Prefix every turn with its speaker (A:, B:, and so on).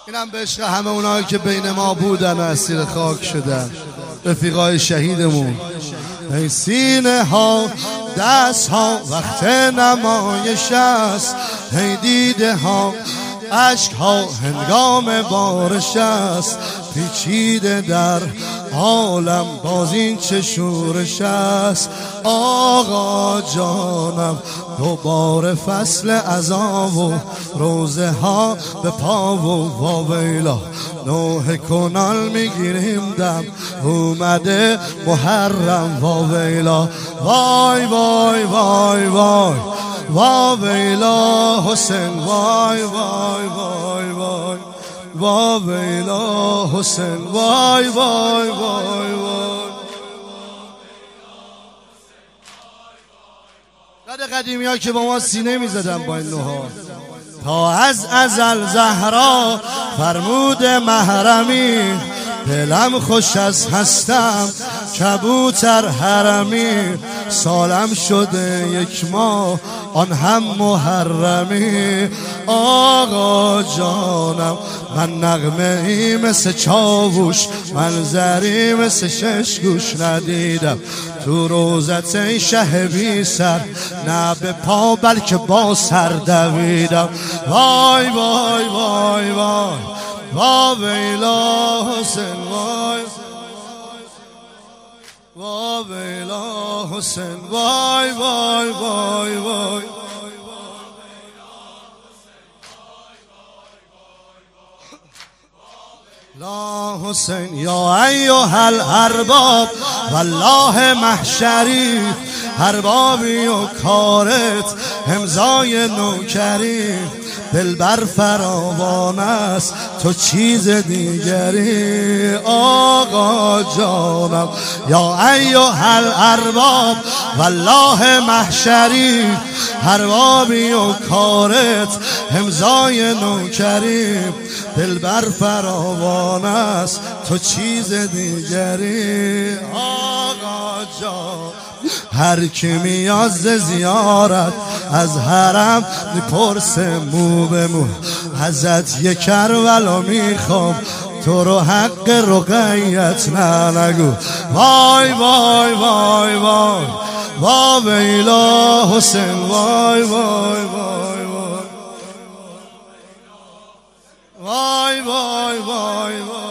A: اینم به عشق همه اونایی که بین ما بودن و اسیر خاک شدن، رفیقای شهیدمون. ای سینه ها دست ها وقت نمایش است، ای دیده ها عشق ها هنگام بارش است، پیچیده در عالم باز این چه شورش است. آقا جانم دوباره فصل عذاب و روزه ها به پا و واویلا، نوح کنال میگیریم دم اومده محرم واویلا. وای وای وای وای واویلا حسین، وای وای وای وای واویلا حسین، وای وای وای وای. یاد قدیمی ها که با ما سینه می زدن با این نوها. تا از ازل زهرا فرمود محرمی، دلم خوش از هستم کبوتر حرمی، سالم شده یک ماه آن هم محرمی. آقا جانم من نغمه ای مثل چاووش، منظری مثل شش گوش ندیدم تو روزت ای شه بی سر، نه به پا بلکه با سر دویدم. وای وای وای وای واویلا حسین، وای واویلا حسین، وای وای وای وای. لا حسین یا ایها الارباب والله محشری، اربابی و کارت امضای نوکری، دلبر فراوان است تو چیز دیگری. آقا جانم یا ایها الارباب والله محشری، اربابی و کارت امضای نوکری، دلبر فراوان است تو چیز دیگری. آقا جان هر کی میاد زیارت از حرم میپرسه مو به مو، ازت یک کربلا میخوام تو رو حق رقیت نگو. وای وای وای وای واویلا حسین، وای وای وای وای وای وای وای وای.